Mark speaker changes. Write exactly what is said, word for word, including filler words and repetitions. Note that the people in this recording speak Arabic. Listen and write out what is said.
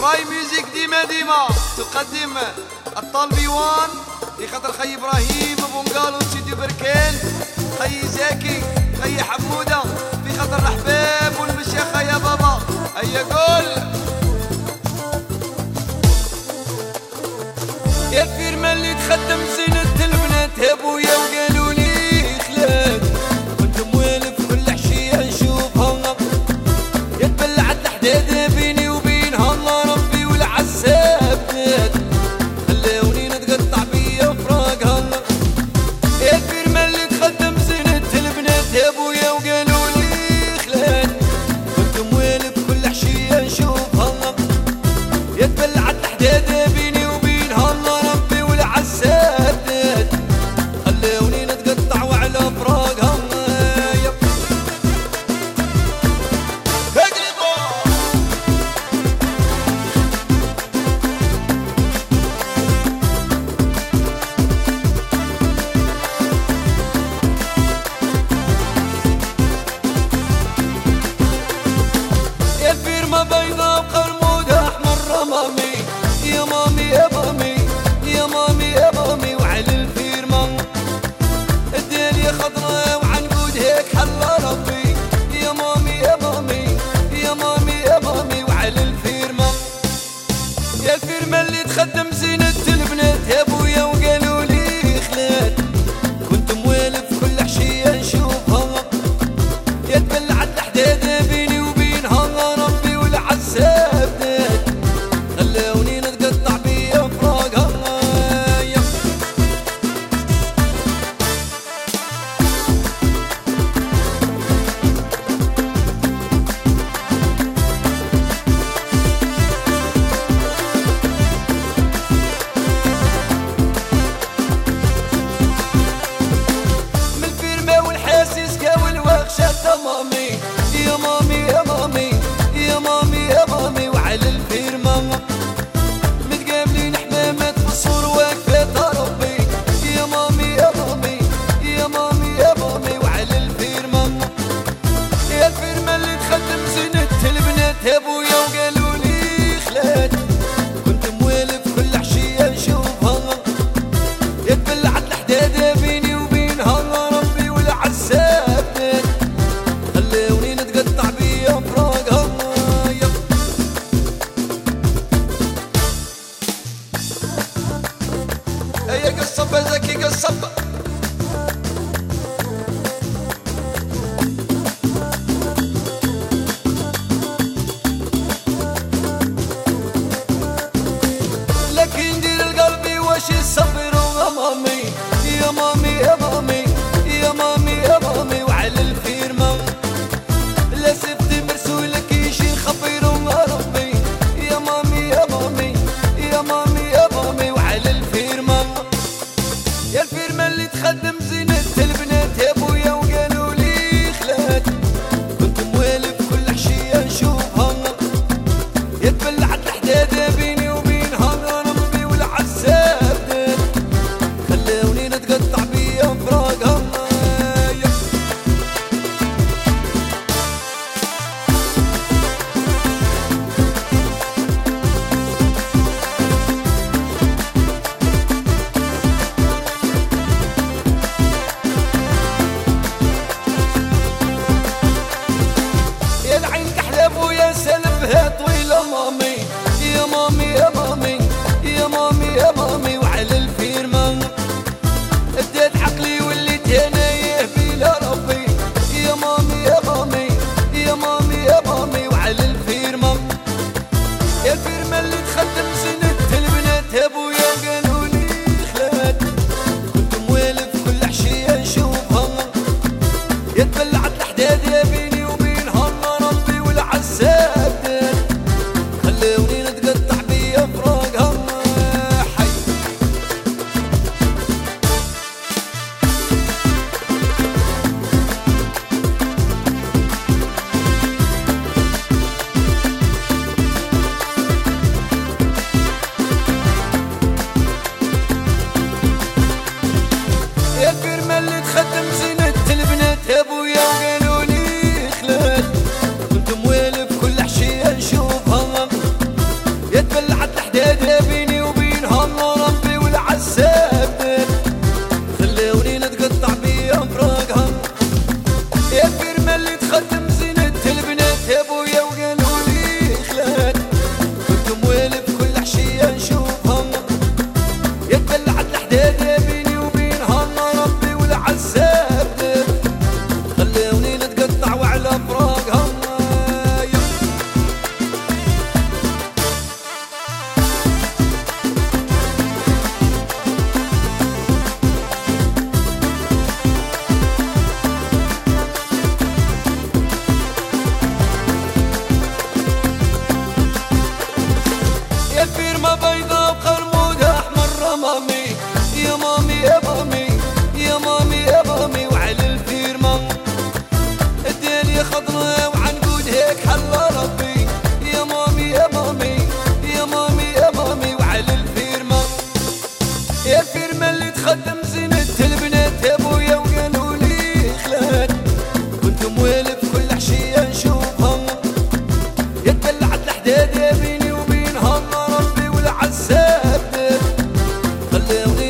Speaker 1: راي ميوزيك ديما ديما تقدم الطالبيوان لخاطر خي ابراهيم بونقالو سيدي بركان، خي زاكي، خي حموده، في خاطر الحباب والمشيخه يا بابا. هيا قول يا الفيرما اللي تخدم زينة البنات يا بويا وقالوا لي خلات، كنت موالف كل عشيه نشوفها يا تبلعت الحداد بيني وبينها الله ربي والعسابات، خلاوني نتقطع بيا فراقها. يا الفيرما اللي تخدم زينة البنات يا بويا وقالوا لي خلات، كنت موالف كل عشيه نشوفها يا تبلعت الحداد بيني وبينها الله ربي والعسابات، خلاوني نتقطع وعلى فراقها. بيضاء وقرمودة أحمر رمامي يا مامي يا مامي يا مامي يا مامي، وعلى الفيرما الدنيا خضراء وعنقود هيك حلا ربي يا مامي يا مامي يا مامي يا مامي، وعلى الفيرما يا الفيرما اللي تخدم زينة البنات يا بويا وقالوا لي خلات، كنت موالف كل عشية نشوفها يا تبلعت الحداد بيني وبينها ربي والعسابات، خلاوني نتقطع بيا فراقها. من الفيرما والحاسس كا والوخشة مامي يا مامي يا مامي يا مامي يا مامي، وعلى الفيرما متقابلين حمامات في الصور واقفة ربي يا مامي يا مامي يا مامي يا مامي، وعلى الفيرما يا الفيرما اللي تخدم زينة البنات يا بويا وقالوا لي خلات، كنت موالف كل عشية نشوفها يا تبلعت الحداد بيني وبينها ربي والعسابات، خلاوني نتقطع خلوني